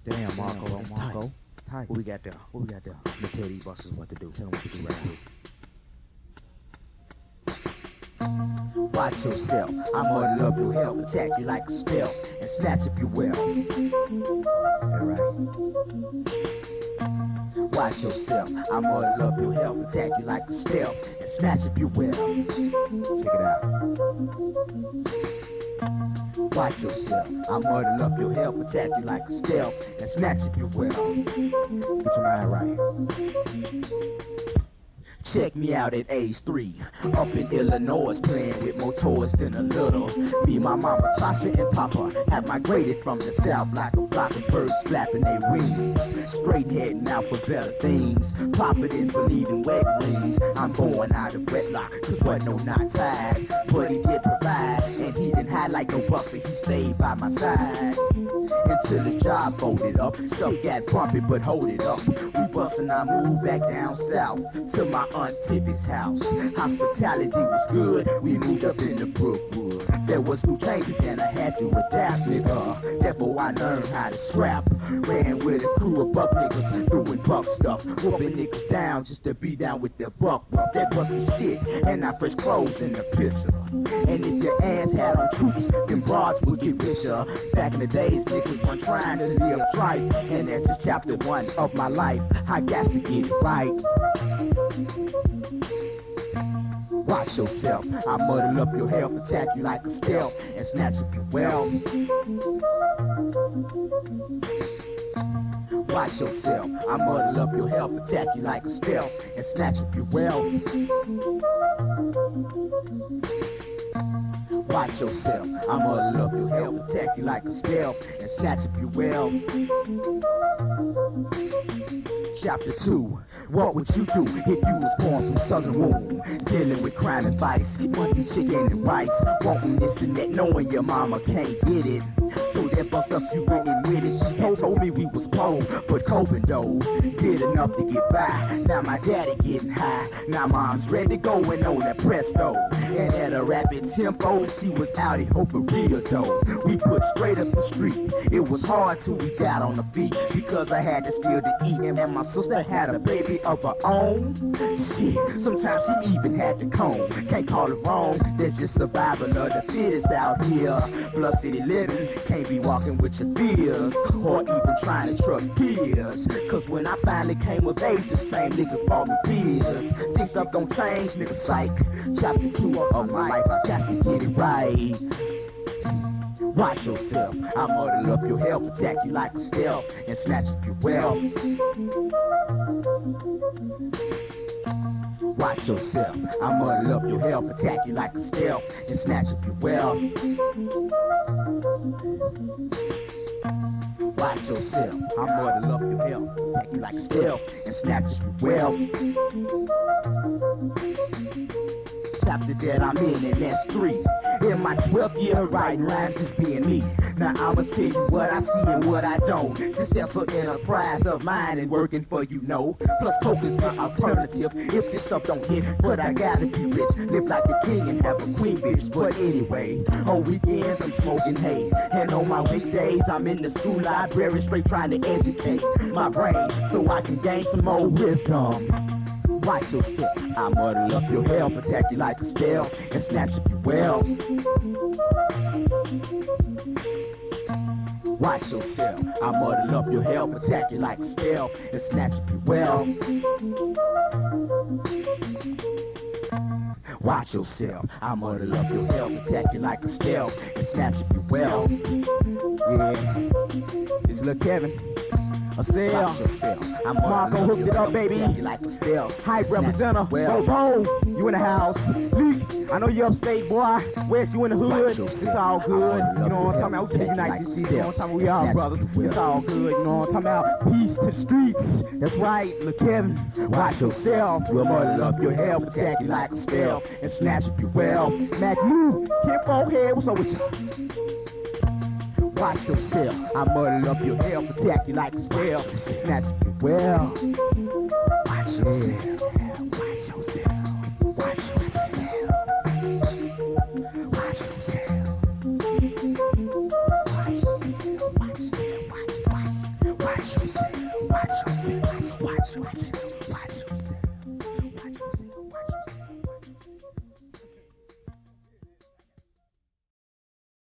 Damn, Marco, tight. What we got there? What we got there? Let me tell these bosses what to do. Tell them what to do right here. Watch yourself, I'm gonna love your help, attack you like a stealth, and snatch if you will. Alright. Watch yourself, I'm gonna love your help, attack you like a stealth, and snatch if you will. Check it out. Watch yourself, I'm gonna love your help, attack you like a stealth, and snatch if you will. Get your mind right. Check me out at age 3, up in Illinois, playing with more toys than a little. Me, my mama, Tasha, and Papa have migrated from the south like a flock of birds flapping their wings. Straight heading out for better things. Papa didn't believe in wedding rings. I'm born out of wedlock, cause wasn't no not tied. But he did provide, and he didn't hide like no buffet, he stayed by my side. Until his job folded up, stuff got bumpy, but hold it up. We bustin' our move back down south to my Aunt Tippy's house. Hospitality was good, we moved up in the Brookwood. There was new changes and I had to adapt, nigga. Therefore I learned how to scrap. Ran with a crew of buck niggas, doing buck stuff. Whooping niggas down just to be down with the buck rough. That was the shit, and I fresh clothes in the picture. And if your ass had on troops, then broads would get richer. Back in the days, niggas weren't trying to live right. And that's just chapter 1 of my life. I got to get it right. Watch yourself, I muddle up your health, attack you like a stealth, and snatch if you will. Watch yourself, I muddle up your health, attack you like a stealth, and snatch if you will. Watch yourself, I muddle up your health, attack you like a stealth, and snatch if you will. Chapter 2. What would you do if you was born from Southern womb? Dealing with crime and vice, wanting chicken and rice, wanting this and that, knowing your mama can't get it. So therefore stuff you went in with it. She told me we was poor, but coping though, did enough to get by. Now my daddy getting high, now mom's ready to go and on that presto. And at a rapid tempo, she was out here hoping real though. We put straight up the street, it was hard till we got on the feet, because I had the skill to eat, and my sister had a baby of her own. Shit, sometimes she even had to comb. Can't call it wrong, there's just survival of the fittest out here. Bluff City living, can't be walking with your fears, or even trying to trust peers. Cause when I finally came of age, the same niggas bought me beers. Think stuff don't change, nigga, psych. Chapter 2 of my life, I got to get it right. Watch yourself, I muddle up your health, attack you like a stealth, and snatch if you will. Watch yourself, I muddle up your health, attack you like a stealth, and snatch if you will. Watch yourself, I muddle up your health, attack you like a stealth, and snatch if you will. Chapter that I'm in, and that's 3. In my 12th year writing rhymes, just being me. Now I'ma tell you what I see and what I don't. Successful enterprise of mine and working for you know. Plus coke is my alternative if this stuff don't hit. But I gotta be rich, live like a king and have a queen bitch. But anyway, on weekends I'm smoking hay, and on my weekdays I'm in the school library straight trying to educate my brain so I can gain some more wisdom. Watch yourself, I muddle up your health, attack you like a stealth, and snatch if you will. Watch yourself, I muddle up your health, attack you like a stealth, and snatch if you will. Watch yourself, I muddle up your health, attack you like a stealth, and snatch if you will. Yeah, it's Lil Kevin. Marco hooked it up, baby. Like Hype representative. Bro, you in the house. Leak, I know you upstate, boy. West, you in the hood. It's all good. You know what I'm talking about? We finna unite this shit. You know what I'm talking about? We all brothers. It's all good. You know what I'm talking about? Peace to the streets. That's right, Lil Kevin. Watch yourself. We'll muddle up your health, attack you like a stealth, and snatch if you will. Mac, you, Kid Forehead, what's up with you? Watch yourself, I muddle up your health, attack you like a stealth, snatch if you will. Watch yourself.